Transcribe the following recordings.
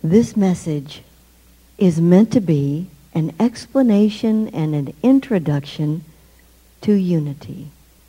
This message is meant to be an explanation and an introduction to unity.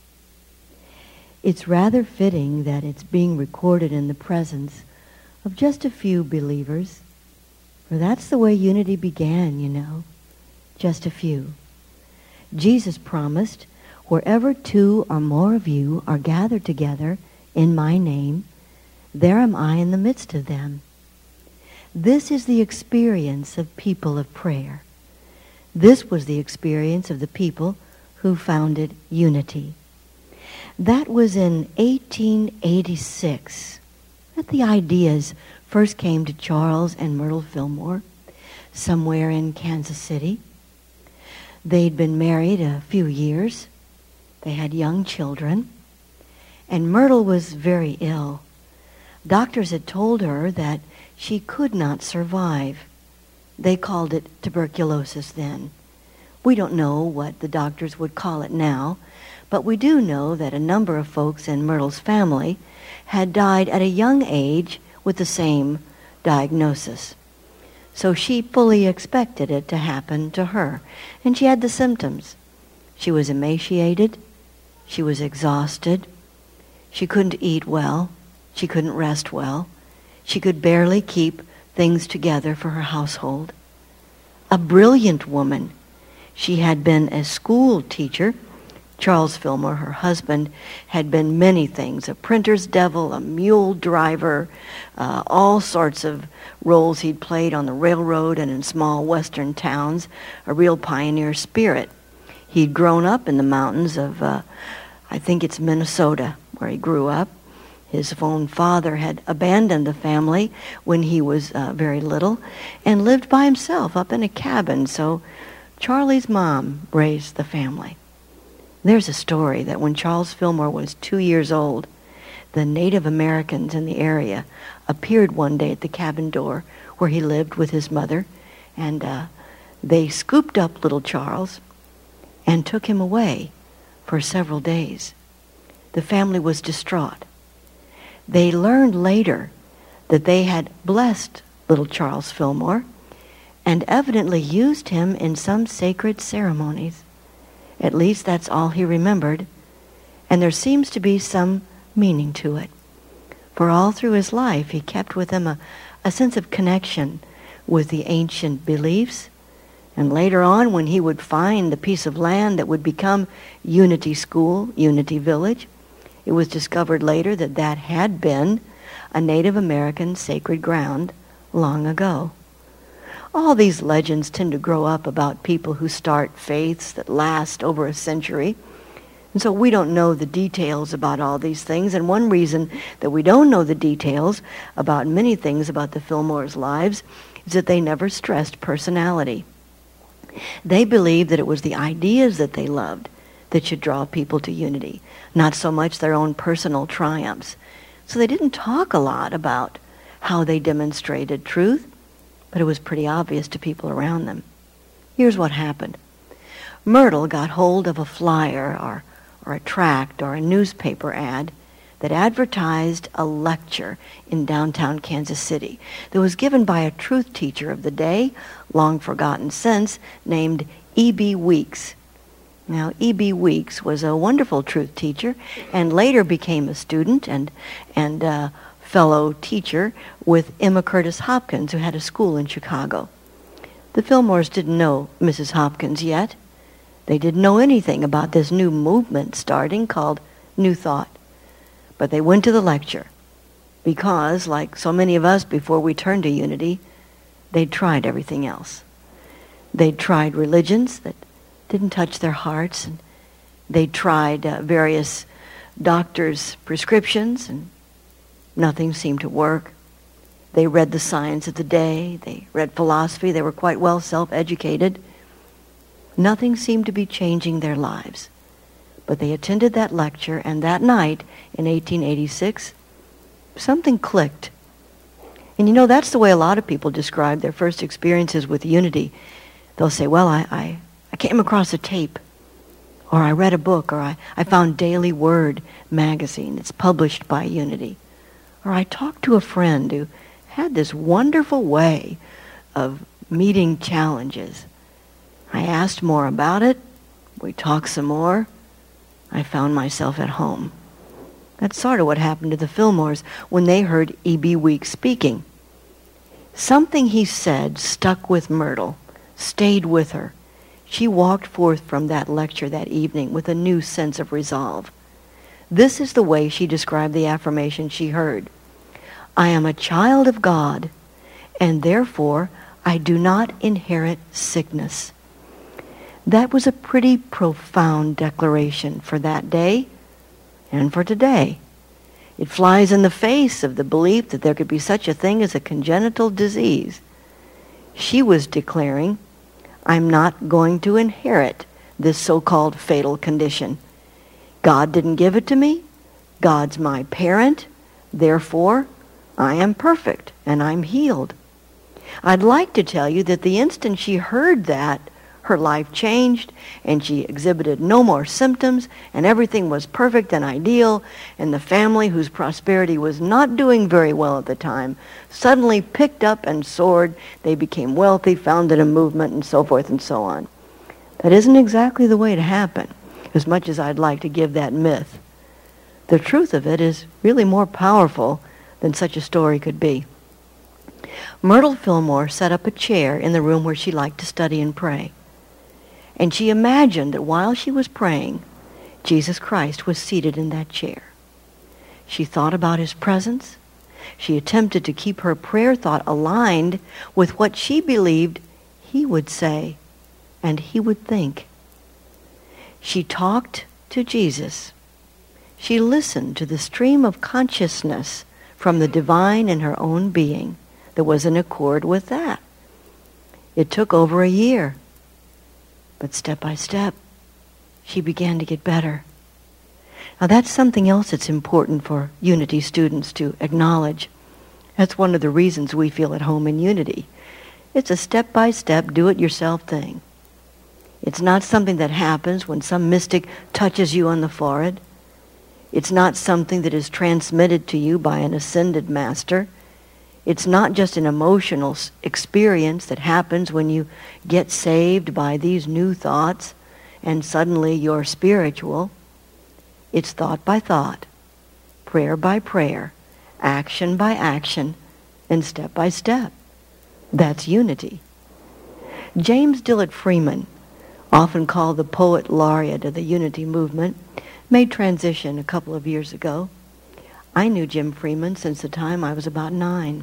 It's rather fitting that it's being recorded in the presence of just a few believers, for that's the way unity began, you know, just a few. Jesus promised, wherever two or more of you are gathered together in my name, there am I in the midst of them. This is the experience of people of prayer. This was the experience of the people who founded unity. That was in 1886 that the ideas first came to Charles and Myrtle Fillmore, somewhere in Kansas City. They'd been married a few years. They had young children. And Myrtle was very ill. Doctors had told her that she could not survive. They called it tuberculosis then. We don't know what the doctors would call it now, but we do know that a number of folks in Myrtle's family had died at a young age with the same diagnosis. So she fully expected it to happen to her. And she had the symptoms. She was emaciated. She was exhausted. She couldn't eat well. She couldn't rest well. She could barely keep things together for her household. A brilliant woman. She had been a school teacher. Charles Fillmore, her husband, had been many things: a printer's devil, a mule driver, all sorts of roles he'd played on the railroad and in small western towns, a real pioneer spirit. He'd grown up in the mountains of, I think it's Minnesota, where he grew up. His own father had abandoned the family when he was very little and lived by himself up in a cabin, so Charlie's mom raised the family. There's a story that when Charles Fillmore was 2 years old, the Native Americans in the area appeared one day at the cabin door where he lived with his mother, and they scooped up little Charles and took him away for several days. The family was distraught. They learned later that they had blessed little Charles Fillmore and evidently used him in some sacred ceremonies. At least that's all he remembered, and there seems to be some meaning to it. For all through his life, he kept with him a sense of connection with the ancient beliefs, and later on, when he would find the piece of land that would become Unity School, Unity Village, it was discovered later that that had been a Native American sacred ground long ago. All these legends tend to grow up about people who start faiths that last over a century. And so we don't know the details about all these things. And one reason that we don't know the details about many things about the Fillmores' lives is that they never stressed personality. They believed that it was the ideas that they loved that should draw people to unity, not so much their own personal triumphs. So they didn't talk a lot about how they demonstrated truth, but it was pretty obvious to people around them. Here's what happened. Myrtle got hold of a flyer or a tract or a newspaper ad that advertised a lecture in downtown Kansas City that was given by a truth teacher of the day, long forgotten since, named E.B. Weeks. Now, E.B. Weeks was a wonderful truth teacher and later became a student and fellow teacher with Emma Curtis Hopkins, who had a school in Chicago. The Fillmores didn't know Mrs. Hopkins yet. They didn't know anything about this new movement starting called New Thought. But they went to the lecture because, like so many of us before we turned to unity, they'd tried everything else. They'd tried religions that didn't touch their hearts, and they tried various doctors' prescriptions, and nothing seemed to work. They read the science of the day. They read philosophy. They were quite well self-educated. Nothing seemed to be changing their lives. But they attended that lecture, and that night in 1886, something clicked. And you know, that's the way a lot of people describe their first experiences with unity. They'll say, well, I came across a tape, or I read a book, or I found Daily Word magazine. It's published by Unity. Or I talked to a friend who had this wonderful way of meeting challenges. I asked more about it. We talked some more. I found myself at home. That's sort of what happened to the Fillmores when they heard E.B. Weeks speaking. Something he said stuck with Myrtle, stayed with her. She walked forth from that lecture that evening with a new sense of resolve. This is the way she described the affirmation she heard. I am a child of God, and therefore I do not inherit sickness. That was a pretty profound declaration for that day and for today. It flies in the face of the belief that there could be such a thing as a congenital disease. She was declaring, I'm not going to inherit this so-called fatal condition. God didn't give it to me. God's my parent. Therefore, I am perfect and I'm healed. I'd like to tell you that the instant she heard that, her life changed, and she exhibited no more symptoms, and everything was perfect and ideal, and the family, whose prosperity was not doing very well at the time, suddenly picked up and soared. They became wealthy, founded a movement, and so forth and so on. That isn't exactly the way to happen, as much as I'd like to give that myth. The truth of it is really more powerful than such a story could be. Myrtle Fillmore set up a chair in the room where she liked to study and pray. And she imagined that while she was praying, Jesus Christ was seated in that chair. She thought about his presence. She attempted to keep her prayer thought aligned with what she believed he would say and he would think. She talked to Jesus. She listened to the stream of consciousness from the divine in her own being that was in accord with that. It took over a year. But step by step, she began to get better. Now that's something else that's important for Unity students to acknowledge. That's one of the reasons we feel at home in Unity. It's a step-by-step, do-it-yourself thing. It's not something that happens when some mystic touches you on the forehead. It's not something that is transmitted to you by an ascended master. It's not just an emotional experience that happens when you get saved by these new thoughts and suddenly you're spiritual. It's thought by thought, prayer by prayer, action by action, and step by step. That's unity. James Dillard Freeman, often called the poet laureate of the Unity movement, made transition a couple of years ago. I knew Jim Freeman since the time I was about 9.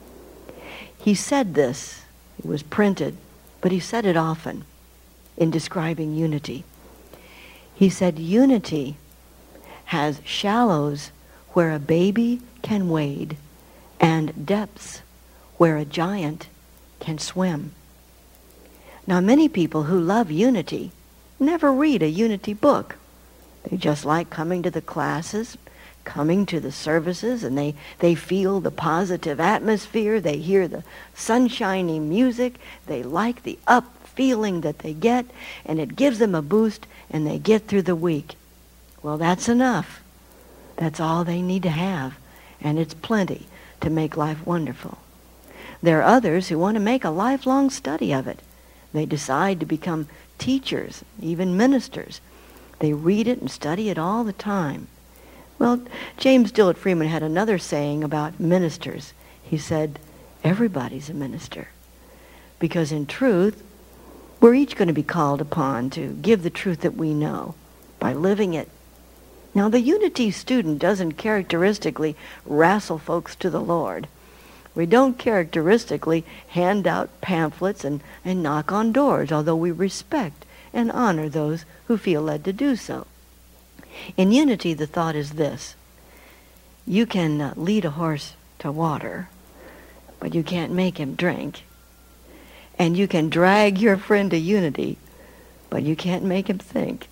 He said this, it was printed, but he said it often in describing unity. He said, unity has shallows where a baby can wade and depths where a giant can swim. Now, many people who love unity never read a unity book. They just like coming to the classes, coming to the services, and they feel the positive atmosphere. They hear the sunshiny music. They like the up feeling that they get, and it gives them a boost, and they get through the week. Well, that's enough. That's all they need to have, and it's plenty to make life wonderful. There are others who want to make a lifelong study of it. They decide to become teachers, even ministers. They read it and study it all the time. Well, James Dillard Freeman had another saying about ministers. He said, everybody's a minister. Because in truth, we're each going to be called upon to give the truth that we know by living it. Now, the Unity student doesn't characteristically wrestle folks to the Lord. We don't characteristically hand out pamphlets and knock on doors, although we respect and honor those who feel led to do so. In Unity, the thought is this. You can lead a horse to water, but you can't make him drink. And you can drag your friend to unity, but you can't make him think.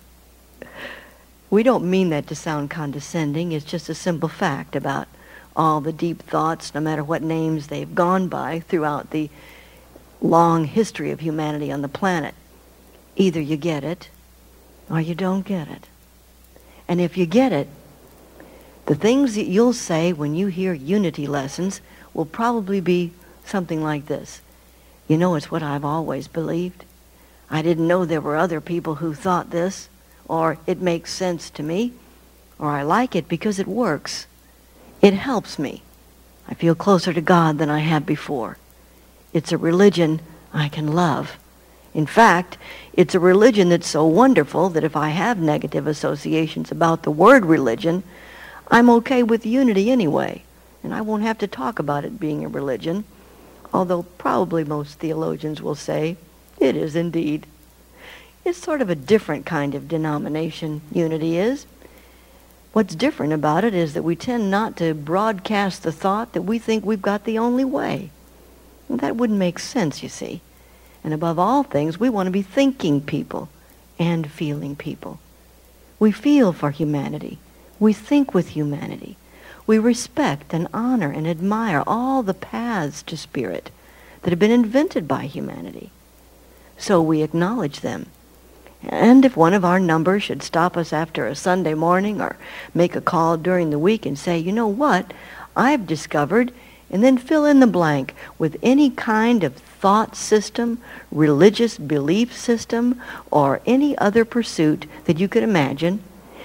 We don't mean that to sound condescending. It's just a simple fact about all the deep thoughts, no matter what names they've gone by throughout the long history of humanity on the planet. Either you get it or you don't get it. And if you get it, the things that you'll say when you hear unity lessons will probably be something like this. You know, it's what I've always believed. I didn't know there were other people who thought this, or it makes sense to me, or I like it because it works. It helps me. I feel closer to God than I have before. It's a religion I can love. In fact, it's a religion that's so wonderful that if I have negative associations about the word religion, I'm okay with unity anyway, and I won't have to talk about it being a religion, although probably most theologians will say it is indeed. It's sort of a different kind of denomination, unity is. What's different about it is that we tend not to broadcast the thought that we think we've got the only way. And that wouldn't make sense, you see. And above all things, we want to be thinking people and feeling people. We feel for humanity. We think with humanity. We respect and honor and admire all the paths to spirit that have been invented by humanity. So we acknowledge them. And if one of our numbers should stop us after a Sunday morning or make a call during the week and say, you know what, I've discovered, and then fill in the blank with any kind of thought system, religious belief system, or any other pursuit that you could imagine,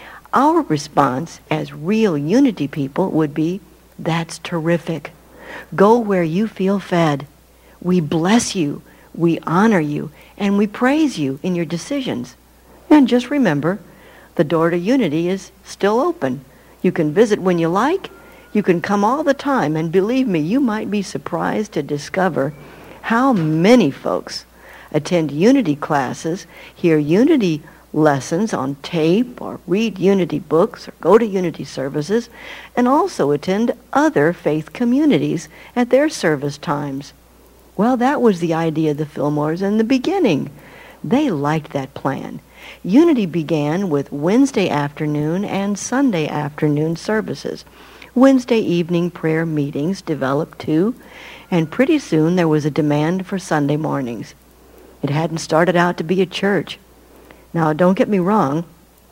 our response as real unity people would be, that's terrific. Go where you feel fed. We bless you, we honor you, and we praise you in your decisions. And just remember, the door to unity is still open. You can visit when you like. You can come all the time, and believe me, you might be surprised to discover how many folks attend unity classes, hear unity lessons on tape, or read unity books, or go to unity services, and also attend other faith communities at their service times. Well, that was the idea of the Fillmores in the beginning. They liked that plan. Unity began with Wednesday afternoon and Sunday afternoon services. Wednesday evening prayer meetings developed too, and pretty soon there was a demand for Sunday mornings. It hadn't started out to be a church. Now, don't get me wrong.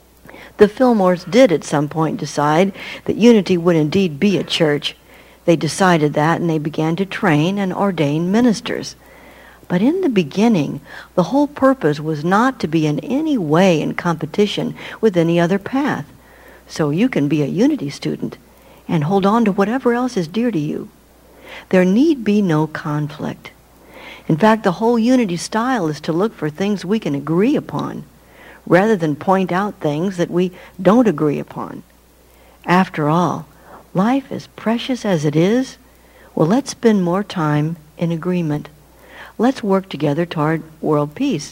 The Fillmores did at some point decide that Unity would indeed be a church. They decided that, and they began to train and ordain ministers. But in the beginning, the whole purpose was not to be in any way in competition with any other path. So you can be a Unity student and hold on to whatever else is dear to you. There need be no conflict. In fact, the whole Unity style is to look for things we can agree upon, rather than point out things that we don't agree upon. After all, life as precious as it is, well, let's spend more time in agreement. Let's work together toward world peace.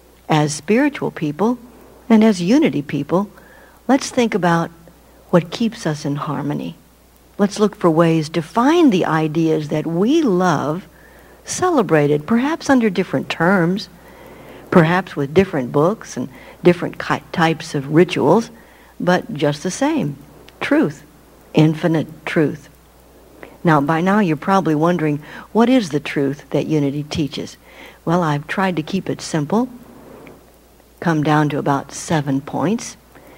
As spiritual people and as unity people, let's think about what keeps us in harmony. Let's look for ways to find the ideas that we love celebrated, perhaps under different terms, perhaps with different books and different types of rituals, but just the same. Truth. Infinite truth. Now, by now you're probably wondering, what is the truth that Unity teaches? Well, I've tried to keep it simple, come down to about 7 points,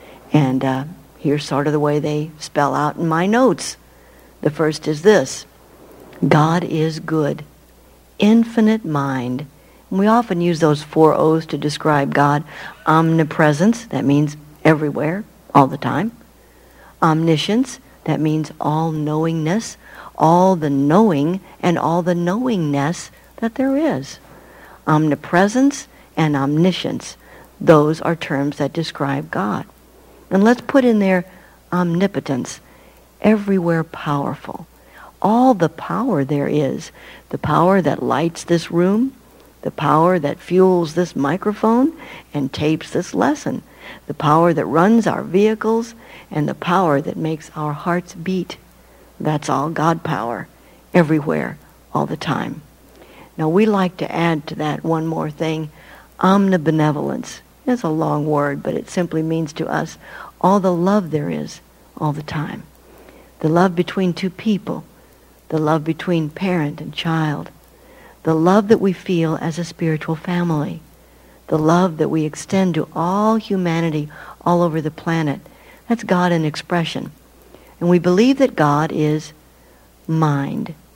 and here's sort of the way they spell out in my notes. The first is this: God is good, infinite mind. And we often use those 4 O's to describe God. Omnipresence, that means everywhere, all the time. Omniscience, that means all-knowingness, all the knowing and all the knowingness that there is. Omnipresence and omniscience, those are terms that describe God. And let's put in there omnipotence, everywhere powerful. All the power there is, the power that lights this room, the power that fuels this microphone and tapes this lesson, the power that runs our vehicles, and the power that makes our hearts beat. That's all God power, everywhere, all the time. Now, we like to add to that one more thing, omnibenevolence. It's a long word, but it simply means to us all the love there is all the time. The love between two people, the love between parent and child, the love that we feel as a spiritual family, the love that we extend to all humanity all over the planet. That's God in expression. And we believe that God is mind.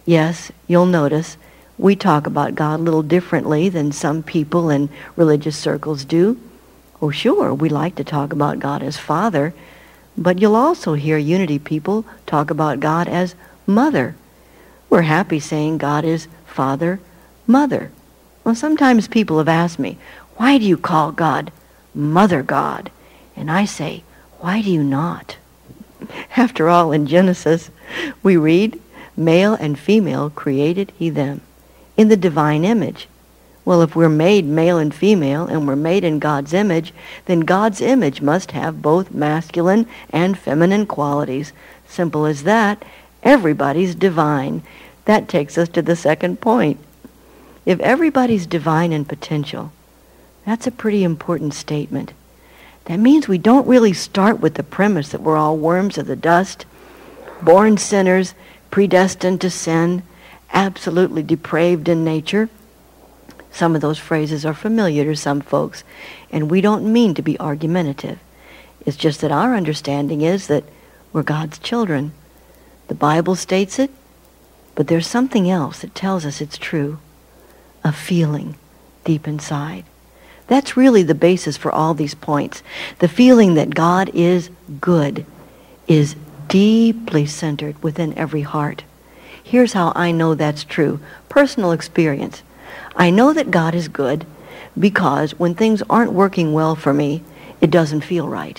Yes, you'll notice we talk about God a little differently than some people in religious circles do. Oh, sure, we like to talk about God as Father, but you'll also hear Unity people talk about God as Mother. We're happy saying God is Father, Mother. Well, sometimes people have asked me, why do you call God Mother God? And I say, why do you not? After all, in Genesis, we read, male and female created he them in the divine image. Well, if we're made male and female and we're made in God's image, then God's image must have both masculine and feminine qualities. Simple as that. Everybody's divine. That takes us to the second point. If everybody's divine in potential, that's a pretty important statement. That means we don't really start with the premise that we're all worms of the dust, born sinners, predestined to sin, absolutely depraved in nature. Some of those phrases are familiar to some folks, and we don't mean to be argumentative. It's just that our understanding is that we're God's children. The Bible states it, but there's something else that tells us it's true. A feeling deep inside. That's really the basis for all these points. The feeling that God is good is deeply centered within every heart. Here's how I know that's true. Personal experience. I know that God is good because when things aren't working well for me, it doesn't feel right.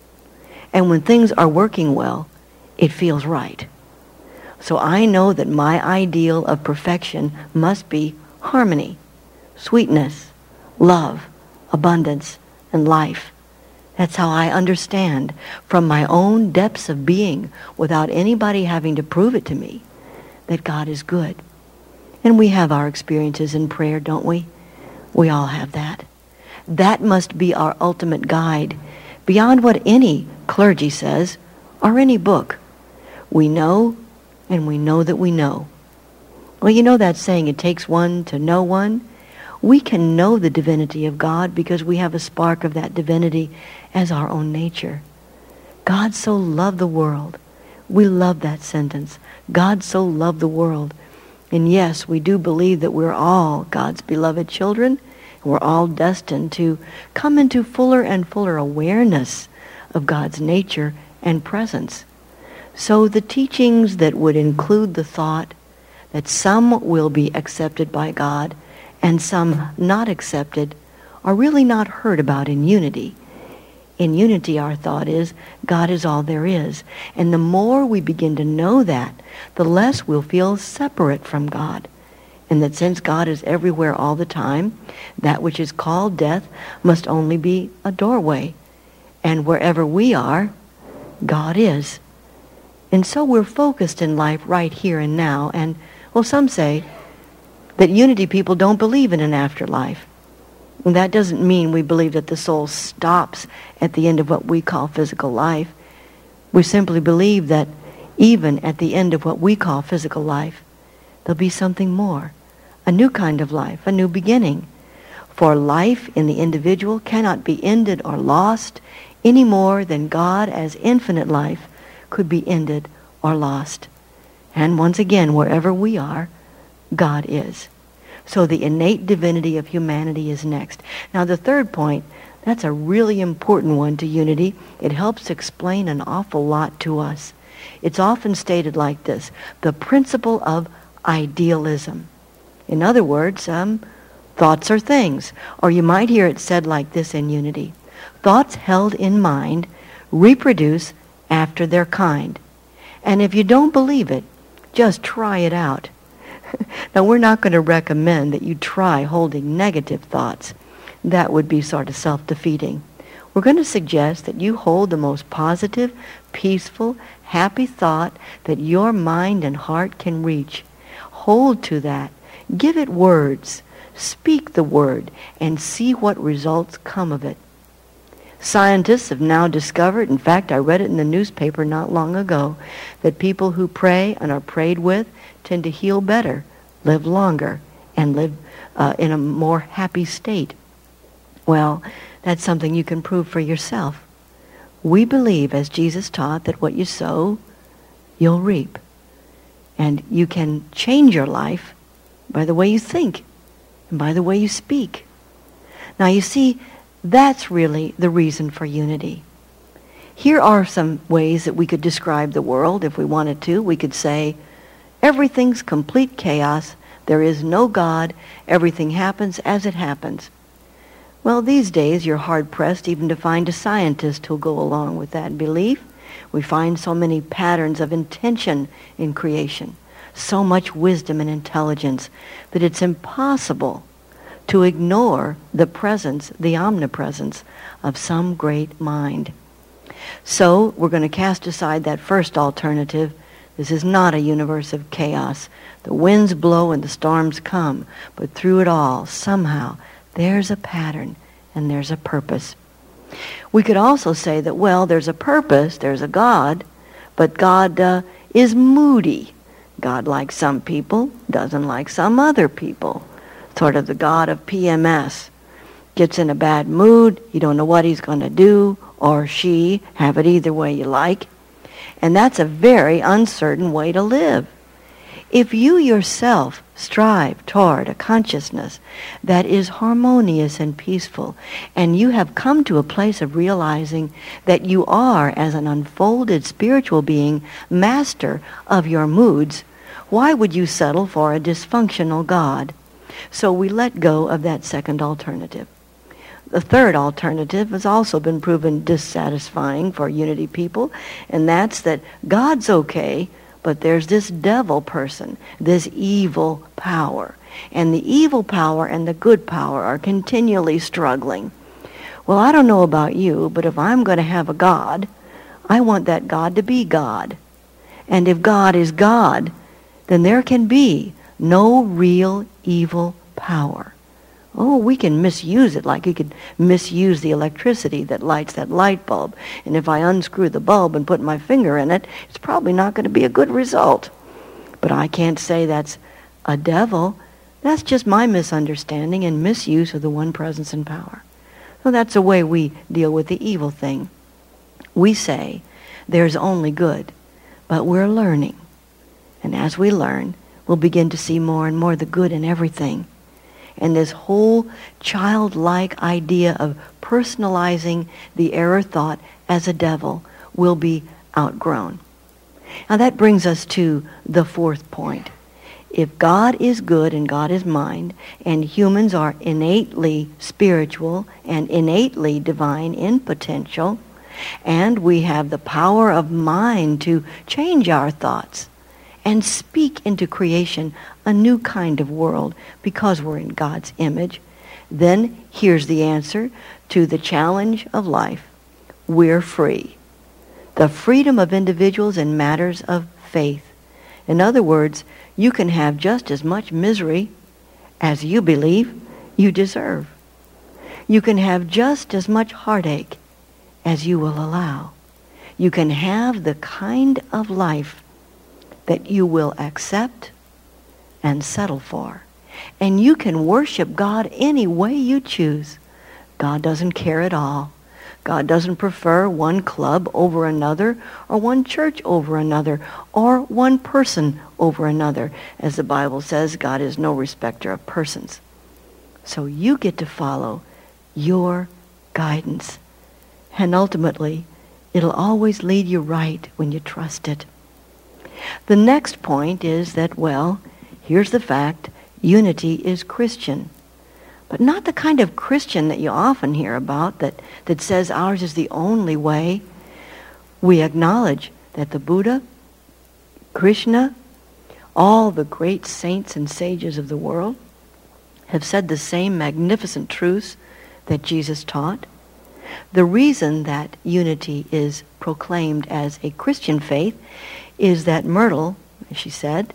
And when things are working well, it feels right. So I know that my ideal of perfection must be harmony, sweetness, love, abundance, and life. That's how I understand from my own depths of being, without anybody having to prove it to me, that God is good. And we have our experiences in prayer, don't we? We all have that. That must be our ultimate guide, beyond what any clergy says or any book. We know, and we know that we know. Well, you know that saying, it takes one to know one? We can know the divinity of God because we have a spark of that divinity as our own nature. God so loved the world. We love that sentence. God so loved the world. And yes, we do believe that we're all God's beloved children. We're all destined to come into fuller and fuller awareness of God's nature and presence. So the teachings that would include the thought that some will be accepted by God and some not accepted are really not heard about in Unity. In Unity, our thought is, God is all there is. And the more we begin to know that, the less we'll feel separate from God. And that since God is everywhere all the time, that which is called death must only be a doorway. And wherever we are, God is. And so we're focused in life right here and now. And, well, some say that Unity people don't believe in an afterlife. And that doesn't mean we believe that the soul stops at the end of what we call physical life. We simply believe that even at the end of what we call physical life, there'll be something more, a new kind of life, a new beginning. For life in the individual cannot be ended or lost any more than God as infinite life could be ended or lost. And once again, wherever we are, God is. So the innate divinity of humanity is next. Now the third point, that's a really important one to Unity. It helps explain an awful lot to us. It's often stated like this: the principle of idealism. In other words, thoughts are things. Or you might hear it said like this in Unity: thoughts held in mind reproduce after their kind. And if you don't believe it, just try it out. Now, we're not going to recommend that you try holding negative thoughts. That would be sort of self-defeating. We're going to suggest that you hold the most positive, peaceful, happy thought that your mind and heart can reach. Hold to that. Give it words. Speak the word and see what results come of it. Scientists have now discovered, in fact, I read it in the newspaper not long ago, that people who pray and are prayed with tend to heal better, live longer, and live in a more happy state. Well, that's something you can prove for yourself. We believe, as Jesus taught, that what you sow, you'll reap. And you can change your life by the way you think and by the way you speak. Now you see, that's really the reason for unity. Here are some ways that we could describe the world if we wanted to. We could say, everything's complete chaos. There is no God. Everything happens as it happens. Well, these days you're hard-pressed even to find a scientist who'll go along with that belief. We find so many patterns of intention in creation, so much wisdom and intelligence, that it's impossible to ignore the presence, the omnipresence of some great mind. So we're going to cast aside that first alternative. This is not a universe of chaos. The winds blow and the storms come, but through it all, somehow, there's a pattern and there's a purpose. We could also say that, well, there's a purpose, there's a God, but God is moody. God likes some people, doesn't like some other people. Sort of the God of PMS. Gets in a bad mood, you don't know what he's going to do, or she, have it either way you like. And that's a very uncertain way to live. If you yourself strive toward a consciousness that is harmonious and peaceful, and you have come to a place of realizing that you are, as an unfolded spiritual being, master of your moods, why would you settle for a dysfunctional God? So we let go of that second alternative. The third alternative has also been proven dissatisfying for unity people, and that's that God's okay, but there's this devil person, this evil power. And the evil power and the good power are continually struggling. Well, I don't know about you, but if I'm going to have a God, I want that God to be God. And if God is God, then there can be no real evil power. Oh, we can misuse it, like you could misuse the electricity that lights that light bulb. And if I unscrew the bulb and put my finger in it, it's probably not going to be a good result. But I can't say that's a devil. That's just my misunderstanding and misuse of the one presence and power. So that's the way we deal with the evil thing. We say there's only good, but we're learning. And as we learn, we'll begin to see more and more the good in everything. And this whole childlike idea of personalizing the error thought as a devil will be outgrown. Now that brings us to the fourth point. If God is good and God is mind, and humans are innately spiritual and innately divine in potential, and we have the power of mind to change our thoughts and speak into creation a new kind of world because we're in God's image, then here's the answer to the challenge of life. We're free. The freedom of individuals in matters of faith. In other words, you can have just as much misery as you believe you deserve. You can have just as much heartache as you will allow. You can have the kind of life that you will accept and settle for. And you can worship God any way you choose. God doesn't care at all. God doesn't prefer one club over another, or one church over another, or one person over another. As the Bible says, God is no respecter of persons. So you get to follow your guidance. And ultimately, it'll always lead you right when you trust it. The next point is that, well, here's the fact, unity is Christian. But not the kind of Christian that you often hear about that says ours is the only way. We acknowledge that the Buddha, Krishna, all the great saints and sages of the world have said the same magnificent truths that Jesus taught. The reason that unity is proclaimed as a Christian faith is that Myrtle, as she said,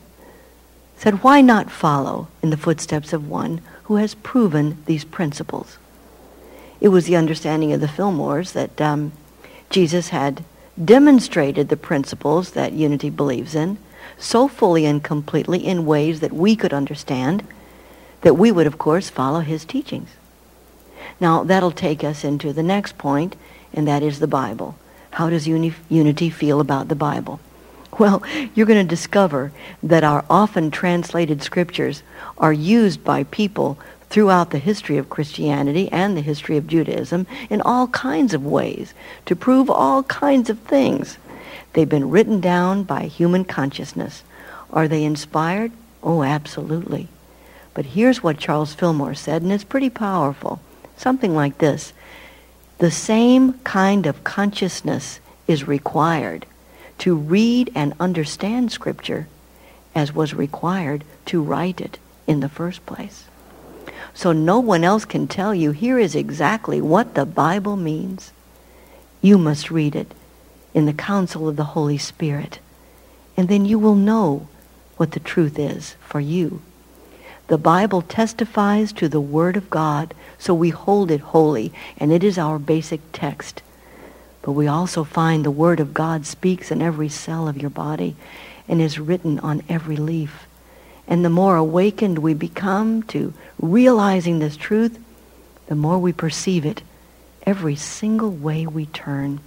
why not follow in the footsteps of one who has proven these principles? It was the understanding of the Fillmores that Jesus had demonstrated the principles that unity believes in so fully and completely in ways that we could understand, that we would, of course, follow his teachings. Now, that'll take us into the next point, and that is the Bible. How does unity feel about the Bible? Well, you're going to discover that our often translated scriptures are used by people throughout the history of Christianity and the history of Judaism in all kinds of ways to prove all kinds of things. They've been written down by human consciousness. Are they inspired? Oh, absolutely. But here's what Charles Fillmore said, and it's pretty powerful. Something like this: the same kind of consciousness is required to read and understand Scripture as was required to write it in the first place. So no one else can tell you, here is exactly what the Bible means. You must read it in the counsel of the Holy Spirit, and then you will know what the truth is for you. The Bible testifies to the Word of God, so we hold it holy, and it is our basic text. But we also find the Word of God speaks in every cell of your body and is written on every leaf. And the more awakened we become to realizing this truth, the more we perceive it every single way we turn.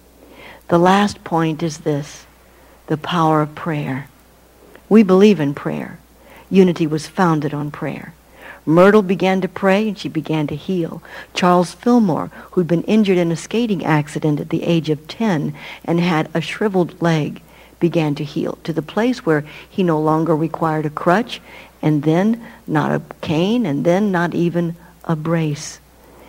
The last point is this: the power of prayer. We believe in prayer. Unity was founded on prayer. Myrtle began to pray and she began to heal. Charles Fillmore, who'd been injured in a skating accident at the age of 10 and had a shriveled leg, began to heal to the place where he no longer required a crutch, and then not a cane, and then not even a brace.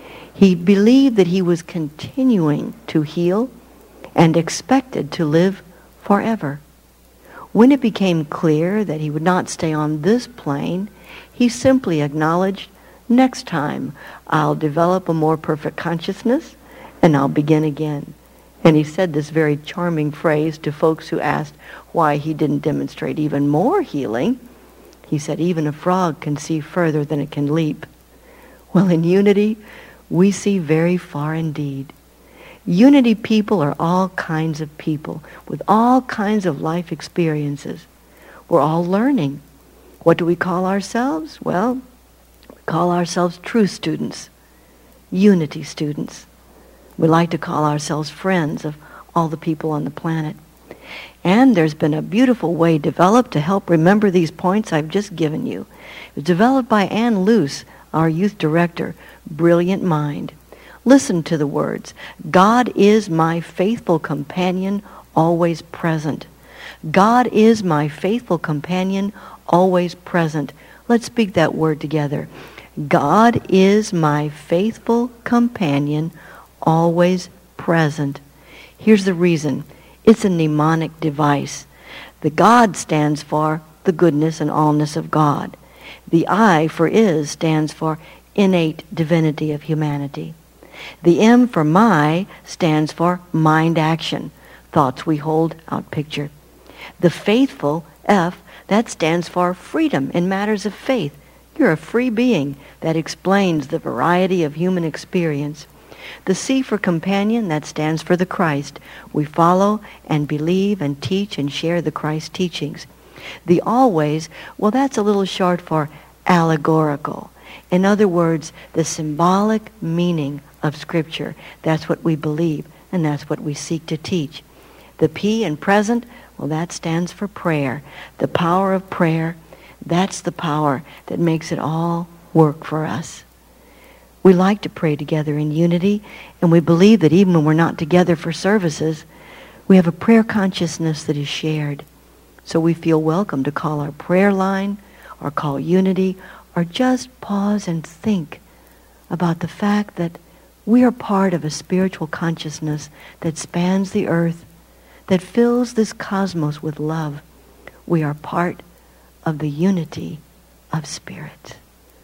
He believed that he was continuing to heal and expected to live forever. When it became clear that he would not stay on this plane, he simply acknowledged, next time I'll develop a more perfect consciousness and I'll begin again. And he said this very charming phrase to folks who asked why he didn't demonstrate even more healing. He said, even a frog can see further than it can leap. Well, in unity, we see very far indeed. Unity people are all kinds of people with all kinds of life experiences. We're all learning. What do we call ourselves? Well, we call ourselves truth students, unity students. We like to call ourselves friends of all the people on the planet. And there's been a beautiful way developed to help remember these points I've just given you. It was developed by Ann Luce, our youth director. Brilliant mind. Listen to the words. God is my faithful companion, always present. God is my faithful companion, always present. Let's speak that word together. God is my faithful companion, always present. Here's the reason. It's a mnemonic device. The God stands for the goodness and allness of God. The I for is stands for innate divinity of humanity. The M for my stands for mind action, thoughts we hold out picture. The faithful, F, that stands for freedom in matters of faith. You're a free being. That explains the variety of human experience. The C for companion, that stands for the Christ. We follow and believe and teach and share the Christ teachings. The always, well, that's a little short for allegorical. In other words, the symbolic meaning of Scripture. That's what we believe, and that's what we seek to teach. The P in present, well, that stands for prayer. The power of prayer, that's the power that makes it all work for us. We like to pray together in unity, and we believe that even when we're not together for services, we have a prayer consciousness that is shared. So we feel welcome to call our prayer line, or call unity, or just pause and think about the fact that we are part of a spiritual consciousness that spans the earth, that fills this cosmos with love. We are part of the unity of spirit.